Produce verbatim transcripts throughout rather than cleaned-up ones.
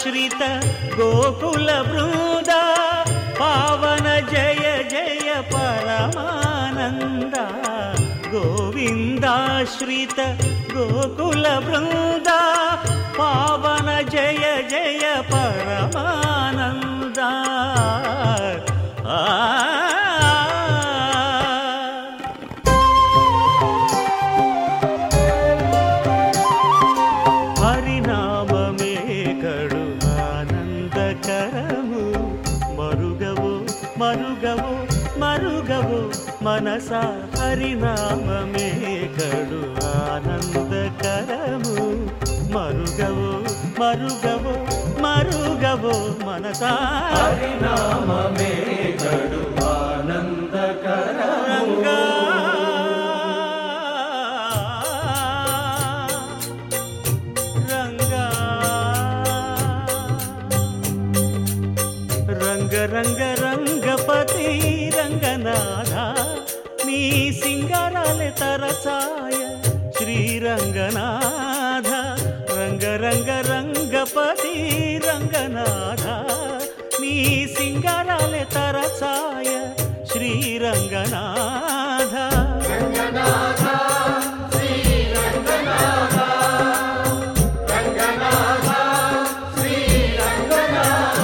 గోవిందాశ్రిత గోకుల బృంద పావన జయ జయ పరమానంద గోవిందాశ్రిత గోకుల బృంద పావన జయ జయ పరమానంద ఆ హరినామమే కడు ఆనందకరము మరుగవో మరుగవో మరుగవో మనసా హరినామమే కడు ఆనందకరము మరుగవో మరుగవో మరుగవో మనసా హరినామమే కడు ఆనందకరము రంగ రంగ రంగపతి రంగనాథ నీ సింగారాలే తరచాయ శ్రీరంగనాథ రంగ రంగ రంగపతి రంగనాథ నీ సింగారాలే తరచాయ శ్రీరంగనాథ రంగనాథ శ్రీరంగనాథ రంగనాథ శ్రీరంగనాథ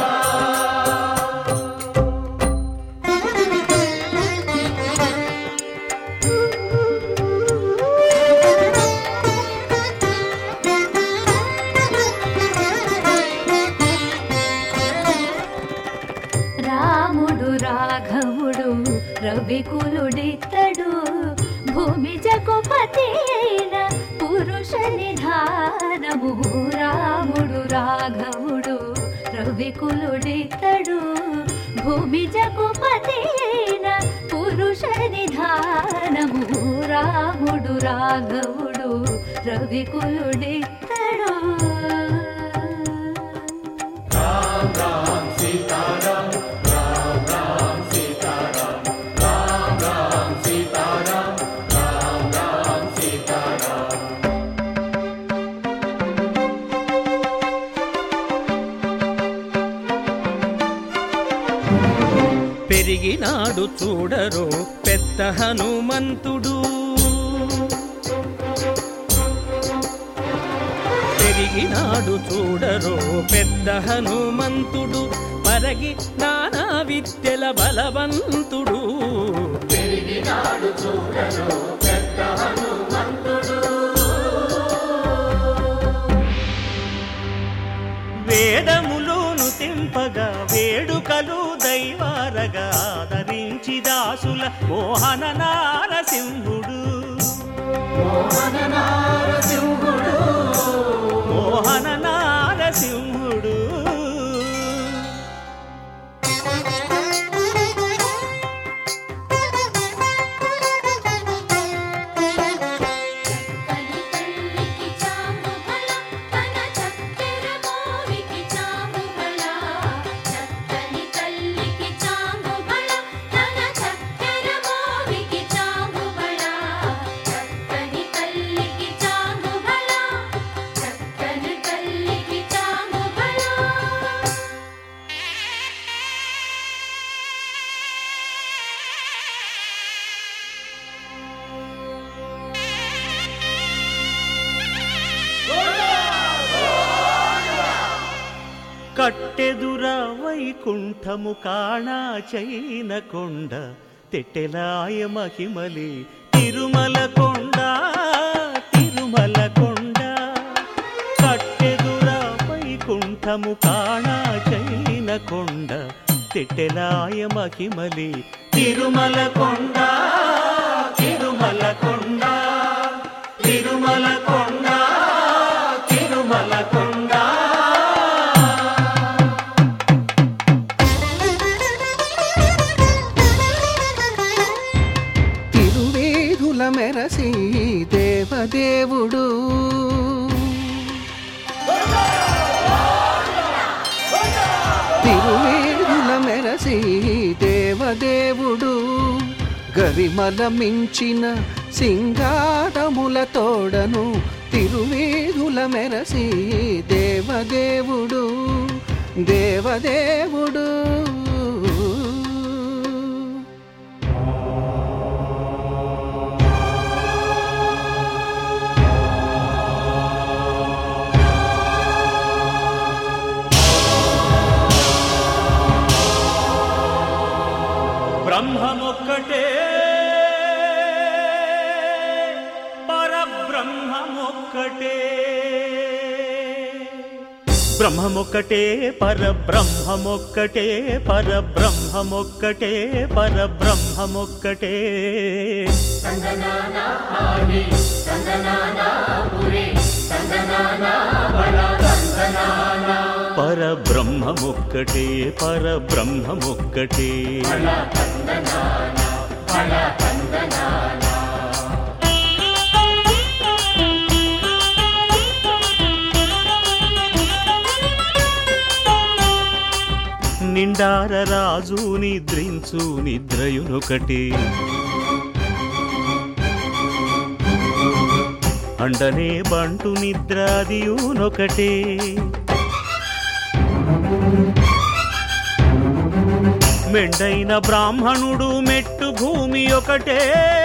రాముడు రాఘవుడు రవికులుడితడు భూమి జగపతి అయిన పురుష నిధానము రాముడు రాఘవుడు రవికులుడితడు భూమి జగపతి అయిన పురుష నిధానము రాముడు రాఘవుడు రవికులుడితడు రామ్ రామ్ సీతారాం రామ్ రామ్ సీతారాం రామ్ రామ్ సీతారాం రామ్ రామ్ సీతారాం పెరిగినాడు చూడరో పెద్ద హనుమంతుడు పెరిగినాడు చూడరో పెద్ద హనుమంతుడు పరగి నానా విద్యల బలవంతుడు పెరిగినాడు చూడరు పెద్ద హనుమంతుడు వేదములోను తెంపగా వేడుకలు దైవారగా ఆదరించి దాసుల మోహన నారసింహుడు మోహన నారసింహుడు మోహన నారసింహుడు కట్టెదుర వైకుంఠము కాణా చైన కొండ తెట్టెలాయ మహిమలి తిరుమల కొండ తిరుమల కొండ కట్టెదుర వైకుంఠము కాణా చైన కొండ తెట్టెలాయ మహిమలి తిరుమల కొండ తిరుమల కొండ తిరుమల కొండ తిరుమల కొండ మెరసి దేవదేవుడు తిరువేదుల మెరసి దేవదేవుడు గరిమల మించిన సింగారముల తోడను తిరువీధుల మెరసి దేవదేవుడు దేవదేవుడు బ్రహ్మమొక్కటే పరబ్రహ్మమొక్కటే బ్రహ్మమొక్కటే పరబ్రహ్మమొక్కటే పరబ్రహ్మమొక్కటే పరబ్రహ్మమొక్కటే తందనానా ఆని తందనానా పురి తందనానా బల తందనానా పరబ్రహ్మమొక్కటే పరబ్రహ్మమొక్కటే బల తందనానా బల తందనానా నిండార రాజు నిద్రించు నిద్రయునొకటి అండనే బంటు నిద్రాదియునొకటే మెండైన బ్రాహ్మణుడు మెట్టు భూమి ఒకటే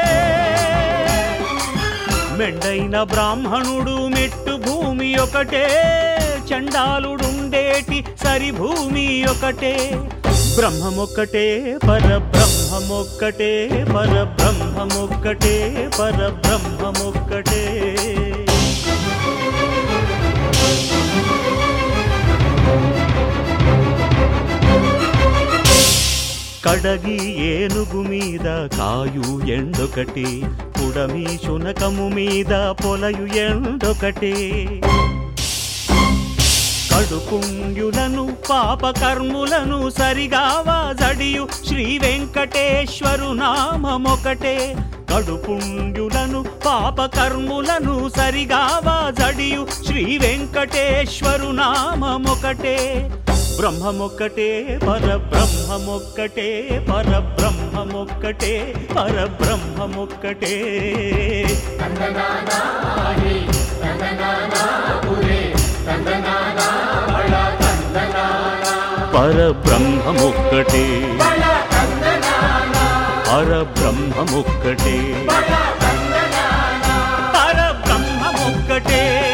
మెండైన బ్రాహ్మణుడు మెట్టు భూమి ఒకటే చండాలుడుండేటి సరి భూమి ఒకటే బ్రహ్మమొక్కటే పరబ్రహ్మమొక్కటే పరబ్రహ్మమొక్కటే పరబ్రహ్మమొక్కటే కడగి ఏనుగు మీద కాయు ఎండొకటి పుడమి శునకము మీద పొలయు ఎండొకటి కడుపుంగులను పాపకర్ములను సరిగావా జడియు శ్రీ వెంకటేశ్వరు నామమొకటే కడుపుంగులను పాపకర్ములను సరిగావా జడియు శ్రీ వెంకటేశ్వరు నామమొకటే బ్రహ్మమొక్కటే పరబ్రహ్మమొక్కటే పరబ్రహ్మమొక్కటే పరబ్రహ్మమొక్కటే తందనానా ఆని తందనానా పురి తందనానా బల తందనానా పరబ్రహ్మమొక్కటే బల తందనానా పరబ్రహ్మమొక్కటే బల తందనానా పరబ్రహ్మమొక్కటే